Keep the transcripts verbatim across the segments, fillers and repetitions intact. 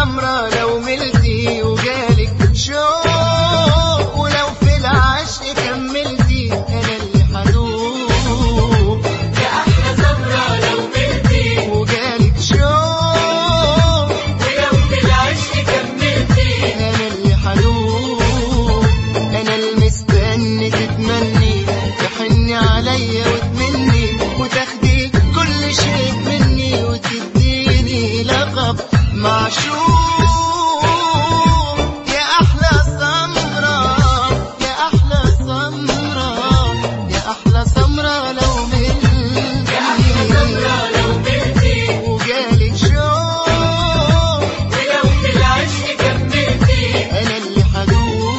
سمرة لو ملتي وجالك شوق، ولو في العشق كملتي انا اللي حدوق. يا أحلى سمرة لو ملتي وجالك شوق، ولو في العشق كملتي انا اللي حدوق. انا المستني تتمني تحني عليا وتمني وتاخدي كل شيء مني وتديني لقب معشوق. يا احلى سمرة يا احلى سمرة يا احلى سمرة لو ملتي. يا أحلى سمرة لو ملتي وجالك شوق، ولو في العشق كملتي انا اللي حدوق.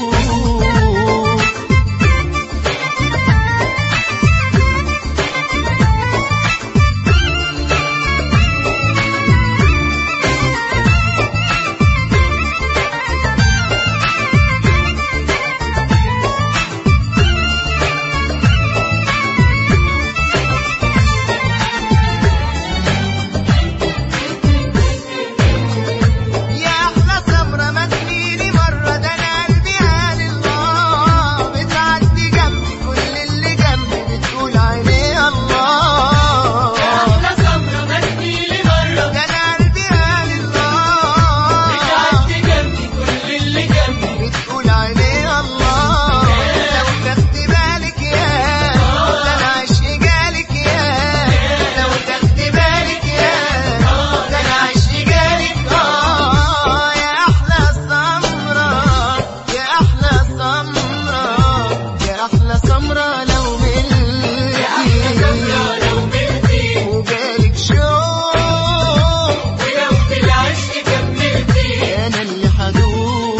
يا احلى سمرة ما تجيلي مرة، ده انا قلبي قال الله. بتعدي جنبي كل اللي جنبي بتقول عيني الله. يا أحلى سمرة ما تجيلي مرة، ده انا قلبي قال الله. بتعدي جنبي كل اللي جنبي بتقول عيني الله. لو تاخدي بالك يا ده انا عشقي جالك يا، لو تاخدي بالك يا ده انا عشقي جالك. اه يا احلى سمرة يا احلى سمرة يا احلى سمرة لو ملتي. يا أحلى سمرة لو ملتي وجالك شوق، ولو في العشق كملتي انا اللي حدوق.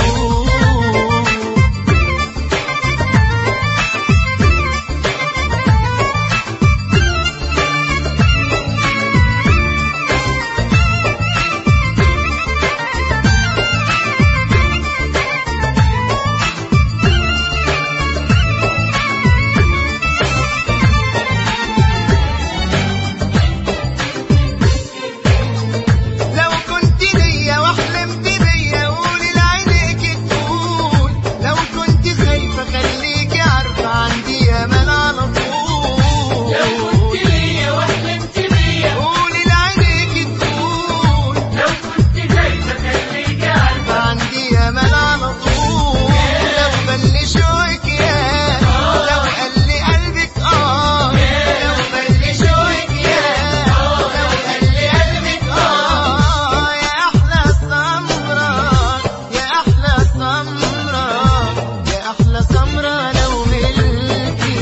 لو كنت ليا وحلمت بيا قولي لعينيك تقول، لو كنت خايفة خليكي عارفة عندي أمل على طول. لو كنت ليا وحلمت بيا قولي لعينيك تقول، لو كنت خايفة خليكي عارفة عندي أمل على طول. لو بل شوقك يا لو قل قلبك اه، لو بل شوقك يا لو قل قلبك اه. يا أحلى سمرة يا أحلى سمرة يا أحلى سمرة لو ملتي.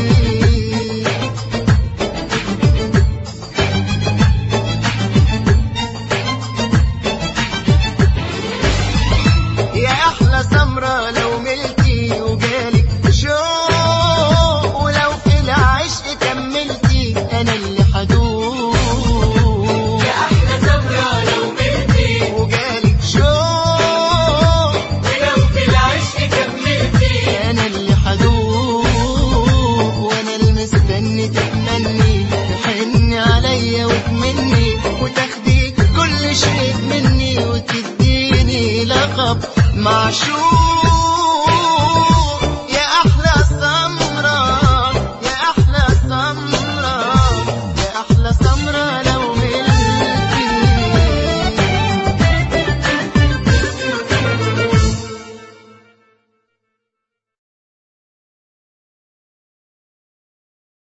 يا احلى سمرة لو ملتي وجالك شوق، ولو في العشق كملتي انا اللي حدوق. يا أحلى سمرة لو ملتي وجالك شوق، ولو في العشق كملتي انا اللي حدوق. وانا المستني تتمني تحني عليا وتمني وتاخدي كل شيء مني وتديني لقب معشوق.